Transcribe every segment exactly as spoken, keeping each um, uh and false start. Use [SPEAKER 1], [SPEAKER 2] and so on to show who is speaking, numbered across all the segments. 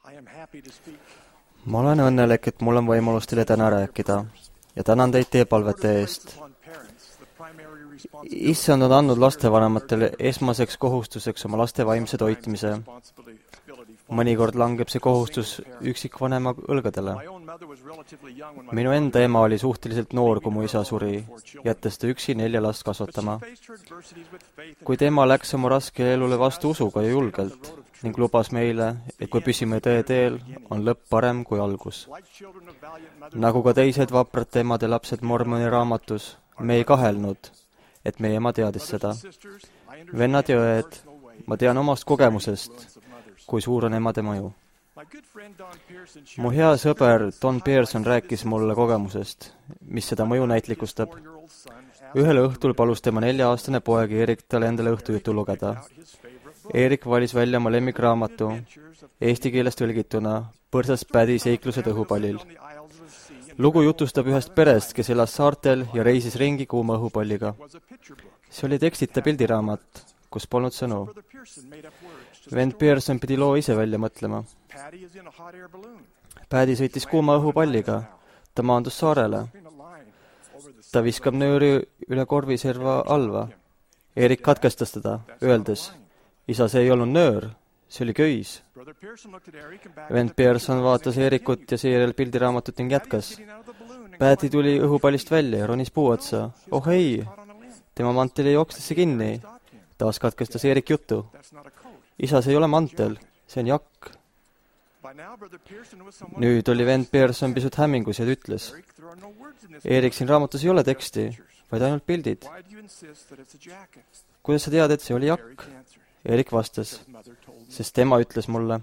[SPEAKER 1] Ma olen õnnelik, et mul on võimalus teile täna rääkida ja tänan teid teie palvete eest. Issand on andnud lastevanematele esmaseks kohustuseks oma laste vaimse toitmise. Mõnikord langeb see kohustus üksikvanema õlgadele. Minu enda ema oli suhteliselt noor, kui mu isa suri, jättes ta üksi nelja last kasvatama. Kuid ema läks oma raskele elule vastu usuga ja julgelt ning lubas meile, et kui püsime tõe teel, on lõpp parem kui algus. Nagu ka teised vaprate emade lapsed Mormoni raamatus, me ei kahelnud, et meie ema teadis seda. Vennad ja õed, ma tean omast kogemusest, kui suur on emade mõju. Mu hea sõber Don Pearson rääkis mulle kogemusest, mis seda mõju näitlikustab. Ühel õhtul palus tema nelja-aastane poeg Erik talle endale õhtujutu lugeda. Erik valis välja oma lemmikraamatu, eesti keeles tõlgituna Põrsas Pädi seiklused õhupallil. Lugu jutustab ühest perest, kes elas saartel ja reisis ringi kuuma õhupalliga. See oli tekstita pildiraamat, kus polnud sõnu. Vend Pearson pidi loo ise välja mõtlema. Pädi sõitis kuuma õhupalliga. Ta maandus saarele. Ta viskab nööri üle korviserva alva. Erik katkestas teda, öeldes, isa, see ei olnud nöör, see oli köis. Vend Pearson vaatas Erikut ja seejärel pildiraamatut ning jätkas. Pädi tuli õhupallist välja ja ronis puu otsa. Oh ei, tema mantel ei jooksesse kinni. Taas katkestas Erik jutu. Isa, see ei ole mantel, see on jakk. Nüüd oli vend Pearson pisut hämmingus ja ütles, Erik, siin raamatus ei ole teksti, vaid ainult pildid. Kuidas sa tead, et see oli jakk? Erik vastas, sest tema ütles mulle.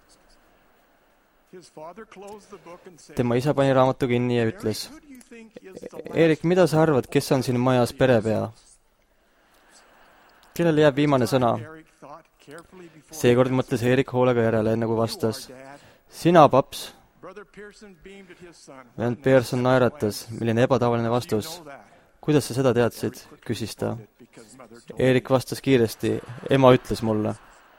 [SPEAKER 1] Tema isa pani raamatu kinni ja ütles, Erik, mida sa arvad, kes on siin majas perepea? Kellele jääb viimane sõna? Seekord mõtles Erik hoolega järele, enne kui vastas. Sina, paps. Vend Pearson naeratas, milline ebatavaline vastus. Kuidas sa seda teadsid, küsis ta. Erik vastas kiiresti, ema ütles mulle.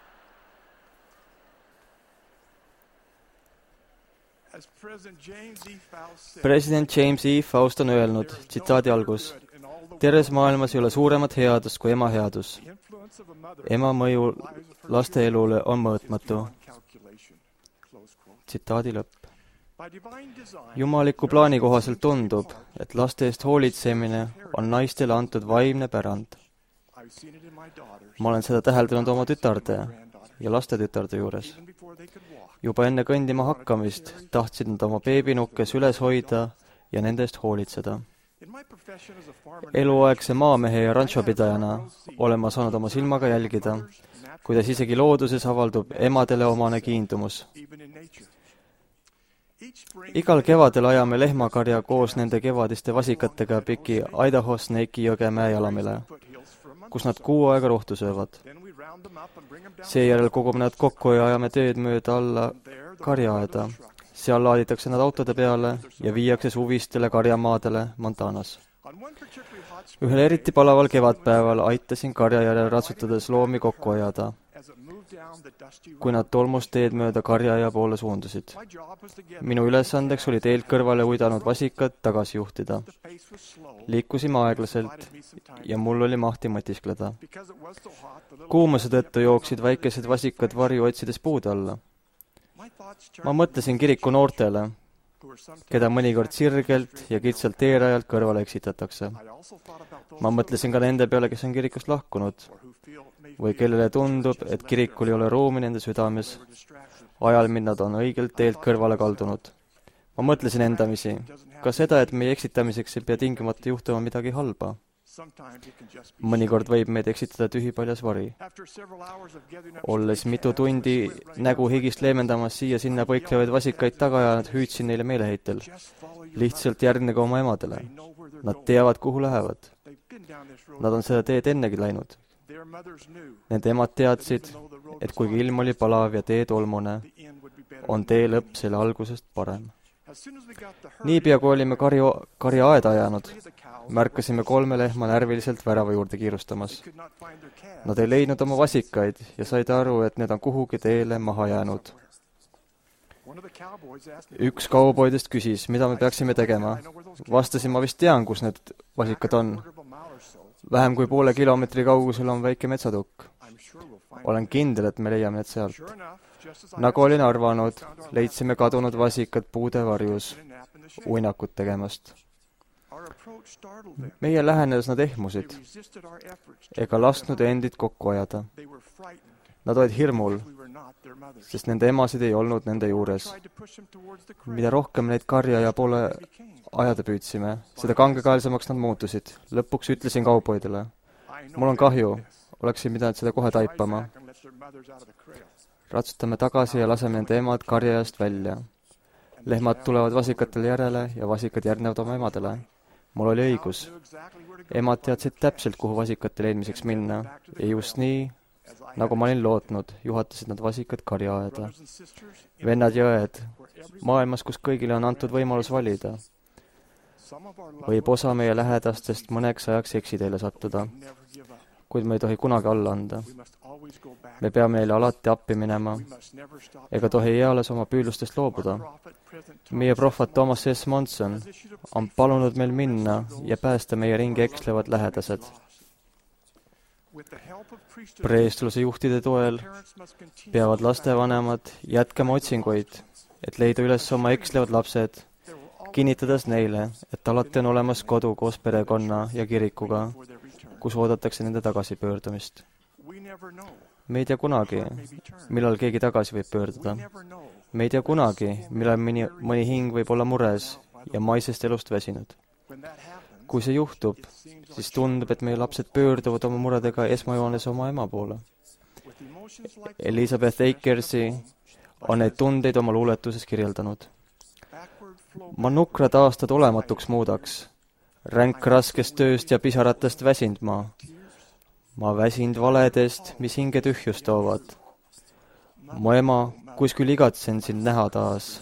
[SPEAKER 1] President James E. Faust on öelnud, tsitaadi algus, terves maailmas ei ole suuremat headust kui ema headus. Ema mõju laste elule on mõõtmatu. Tsitaadi lõpp. Jumaliku plaani kohaselt tundub, et laste eest hoolitsemine on naistele antud vaimne pärand. Ma olen seda täheldanud oma tütarde ja lastetütarde juures. Juba enne kõndima hakkamist tahtsid nad oma beebinukke süles hoida ja nende eest hoolitseda. Eluaegse maamehe ja ranchopidajana olen ma saanud oma silmaga jälgida, kuidas isegi looduses avaldub emadele omane kiindumus. Igal kevadel ajame lehmakarja koos nende kevadiste vasikatega piki Idaho Snake'i jõge mäejalamile, kus nad kuu aega rohtu söövad. Seejärel kogume nad kokku ja ajame tööd mööda alla karjaaeda. Seal laaditakse nad autode peale ja viiakse suvistele karjamaadele Montanas. Ühel eriti palaval kevadpäeval aitasin karja järel ratsutades loomi kokku ajada, kui nad tolmust teed mööda karjaaia poole suundusid. Minu ülesandeks oli teelt kõrvale uidanud vasikad tagasi juhtida. Liikusime aeglaselt ja mul oli mahti mõtiskleda. Kuumuse tõttu jooksid väikesed vasikad varju otsides puude alla. Ma mõtlesin kiriku noortele, keda mõnikord sirgelt ja kitsalt teerajalt kõrvale eksitatakse. Ma mõtlesin ka nende peale, kes on kirikust lahkunud või kellele tundub, et kirikul ei ole ruumi nende südames, ajal, mil nad on õigelt teelt kõrvale kaldunud. Ma mõtlesin endamisi, ka seda, et meie eksitamiseks ei pea tingimata juhtuma midagi halba. Mõnikord võib meid eksitada tühipaljas vari. Olles mitu tundi nägu higist leemendamas siia-sinna põiklevaid vasikaid taga ja nad hüüdsin neile meeleheitel. Lihtsalt järgnege oma emadele. Nad teavad, kuhu lähevad. Nad on seda teed ennegi läinud. Nende emad teadsid, et kuigi ilm oli palav ja tee tolmune, on tee lõpp selle algusest parem. Niipea kui olime karja, karja aeda ajanud, märkasime kolme lehma närviliselt värava juurde kiirustamas. Nad ei leidnud oma vasikaid ja said aru, et need on kuhugi teele maha jäänud. üks kauboidest küsis, mida me peaksime tegema. Vastasin, ma vist tean, kus need vasikad on. Vähem kui poole kilomeetri kaugusel on väike metsatukk. Olen kindel, et me leiame need sealt. Nagu olin arvanud, leidsime kadunud vasikad puude varjus uinakut tegemast. Meie lähenedes nad ehmusid, ega lasknud endid kokku ajada. Nad olid hirmul, sest nende emasid ei olnud nende juures. Mida rohkem neid karja ja poole ajada püüdsime, seda kangekaelsemaks nad muutusid. Lõpuks ütlesin kauboidele, mul on kahju, oleksin pidanud seda kohe taipama. Ratsutame tagasi ja laseme nende emad karjajast välja. Lehmad tulevad vasikatele järele ja vasikad järgnevad oma emadele. Mul oli õigus. Emad teadsid täpselt, kuhu vasikate leidmiseks minna. Ja just nii, nagu ma olin lootnud, juhatasid nad vasikad karjaaeda. Vennad ja õed, maailmas, kus kõigile on antud võimalus valida, võib osa meie lähedastest mõneks ajaks eksiteele sattuda, kuid me ei tohi kunagi alla anda. Me peame neile alati appi minema, ega tohi eales oma püüdlustest loobuda. Meie prohvat Thomas S. Monson on palunud meil minna ja päästa meie ringi ekslevad lähedased. Preestluse juhtide toel peavad lastevanemad jätkama otsinguid, et leida üles oma ekslevad lapsed, kinnitades neile, et alati on olemas kodu koos perekonna ja kirikuga, kus oodatakse nende tagasipöördumist. Me ei tea kunagi, millal keegi tagasi võib pöörduda. Me ei tea kunagi, millal mõni, mõni hing võib olla mures ja maisest elust väsinud. Kui see juhtub, siis tundub, et meie lapsed pöörduvad oma muredega esmajoones oma ema poole. Elizabeth Akersi on neid tundeid oma luuletuses kirjeldanud. Ma nukrad aastad olematuks muudaks, ränk raskest tööst ja pisaratest väsind ma. Ma väsind valedest, mis hinge tühjust toovad. Mu ema, kuskil igatsen sind näha taas.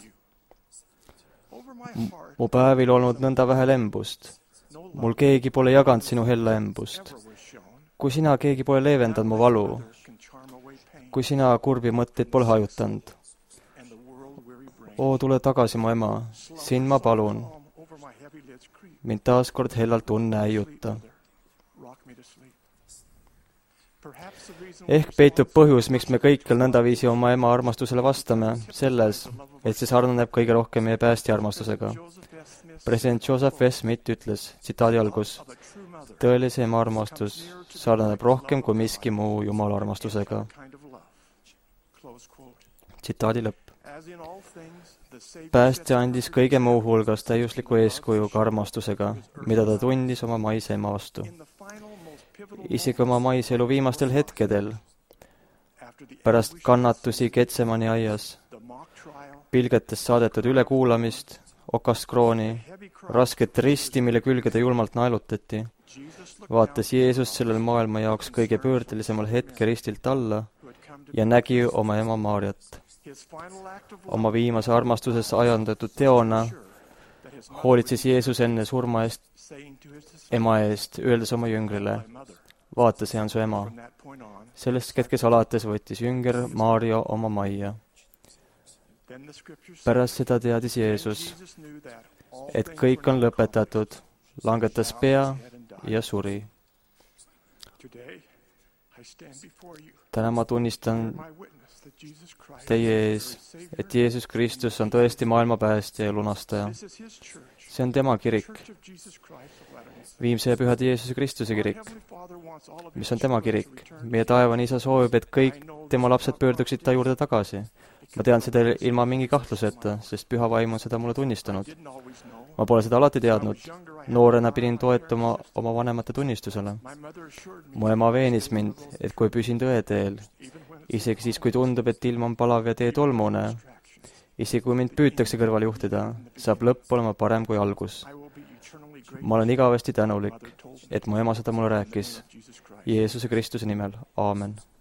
[SPEAKER 1] Mu päevil olnud nõnda vähe lembust. Mul keegi pole jaganud sinu hella embust. Kui sina keegi pole leevendanud mu valu, kui sina kurbi mõtteid pole hajutanud. Oo, tule tagasi, mu ema, sind ma palun. Mind taas kord hellalt unne äiuta. Ehk peitub põhjus, miks me kõikjal nõndaviisi oma ema armastusele vastame, selles, et see sarnaneb kõige rohkem meie päästja armastusega. President Joseph S. Smith ütles, tsitaadi algus, tõelise ema armastus sarnaneb rohkem kui miski muu Jumala armastusega. Tsitaadi lõpp. Päästja andis kõige muu hulgas täiusliku eeskujuga armastusega, mida ta tundis oma maise ema vastu. Isegi oma maise elu viimastel hetkedel, pärast kannatusi Getsemani aias, pilgetes saadetud ülekuulamist, okast krooni, rasket risti, mille külge ta julmalt naelutati, vaatas Jeesus sellel maailma jaoks kõige pöördelisemal hetke ristilt alla ja nägi oma ema Maarjat. Oma viimase armastuses ajandatud teona hoolitses Jeesus enne surma eest ema eest, öeldes oma jüngrile, vaata, see on su ema. Sellest hetkest alates võttis jünger Maarja oma majja. Pärast seda teadis Jeesus, et kõik on lõpetatud, langetas pea ja suri. Täna ma tunnistan teie ees, et Jeesus Kristus on tõesti maailma päästja ja lunastaja. See on tema kirik, viimse ja pühade Jeesuse Kristuse kirik, mis on tema kirik. Meie taevane isa soovib, et kõik tema lapsed pöörduksid ta juurde tagasi. Ma tean seda ilma mingi kahtluseta, sest püha vaim on seda mulle tunnistanud. Ma pole seda alati teadnud. Noorena pidin toetuma oma vanemate tunnistusele. Mu ema veenis mind, et kui püsin tõe teel, isegi siis, kui tundub, et ilm on palav ja tee tolmune, isegi kui mind püütakse kõrvale juhtida, saab lõpp olema parem kui algus. Ma olen igavesti tänulik, et mu ema seda mulle rääkis. Jeesuse Kristuse nimel. Aamen.